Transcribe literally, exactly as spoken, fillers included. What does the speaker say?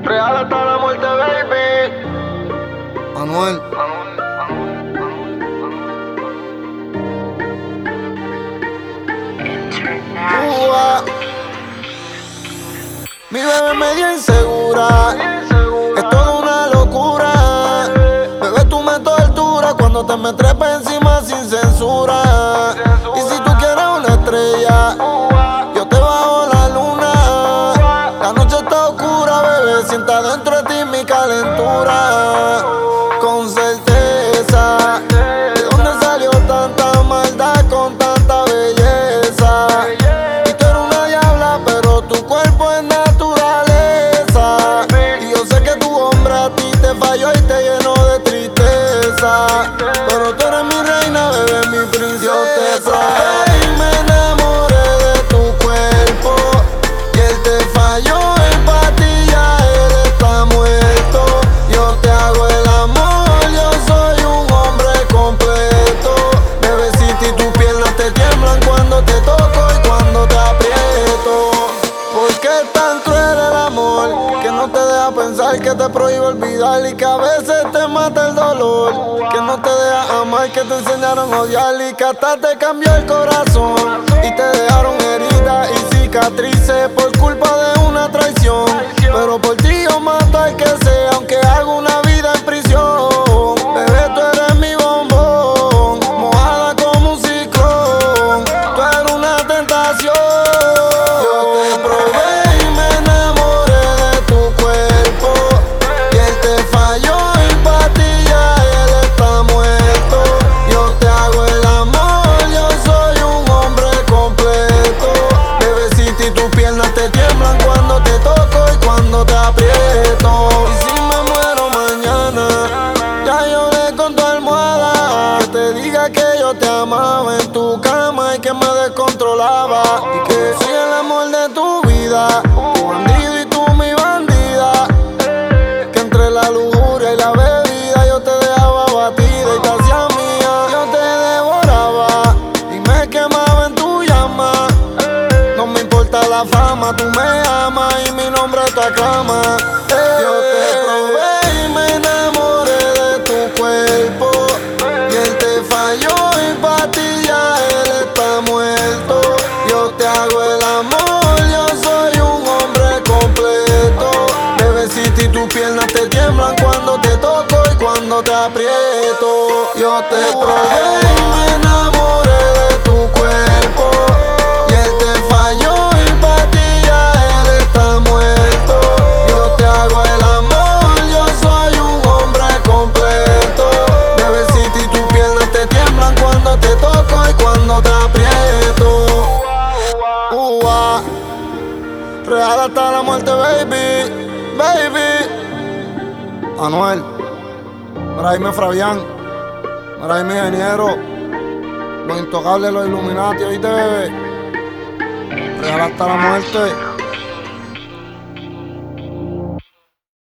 Real hasta la muerte, baby. Manuel. Ua. Mi bebé medio insegura, es toda una locura. Bebé, tú me torturas cuando te me trepas encima sin censura. Y si tú quieres una estrella, yo te bajo la luna. La noche está oscura, bebé, sienta dentro de ti mi calentura. Con certeza, ¿de dónde salió tanta maldad con tanta belleza? Y tú eres una diabla, pero tu cuerpo es naturaleza. Y yo sé que tu hombre a ti te falló y te llenó de tristeza. Pero tú eres mi reina, bebé, mi princesa. Yo te probé y me enamoré de tu cuerpo. Y él te falló, en patilla, él está muerto. Yo te hago el amor, yo soy un hombre completo. Bebecita, y tus piernas te tiemblan cuando te toco y cuando te aprieto. ¿Por qué es tan cruel el amor que no te deja pensar, que te prohíbe olvidar y que a veces te mata el dolor? Que no te deja amar, que te enseñaron a odiar y que hasta te cambió el corazón. Y te dejaron heridas y cicatrices por culpa de una traición. Pero por ti yo mato al que sea, aunque haga una vida en prisión. Bebé, tú eres mi bombón, mojada como un ciclón. Tú eres una tentación. Yo te probé y me enamoré de tu cuerpo. Y él te falló, en patilla, él está muerto. Yo te hago el amor, yo soy un hombre completo. Bebecita, y tus piernas te tiemblan cuando te toco y cuando te aprieto. Y si me muero mañana, ya lloré con tu almohada. Que te diga que yo te amaba en tu cama y que me descontrolaba. Y que soy el amor de tu vida, tu bandido y tú mi bandida. Que entre la lujuria y la bebida yo te dejaba batida y te hacía mía. Yo te devoraba y me quemaba en tu llama. No me importa la fama, tú me amas y mi nombre te aclama. Eh, Yo te probé y me enamoré de tu cuerpo. Y él te falló, en patilla, él está muerto. Yo te hago el amor, yo soy un hombre completo. Bebecita, y tus piernas te tiemblan cuando te toco y cuando te aprieto. Yo te probé y me enamoré de tu cuerpo. Y él te falló, en patilla, él está muerto. Yo te hago el amor, yo soy un hombre completo. Bebecita, y tus piernas te tiemblan cuando te toco y cuando te aprieto. Ua. Real hasta la muerte, baby, baby. Anuel, Maraime Fabián, Maraime Ingeniero, los intocables, los Illuminati, oíste, bebé. Real hasta la muerte.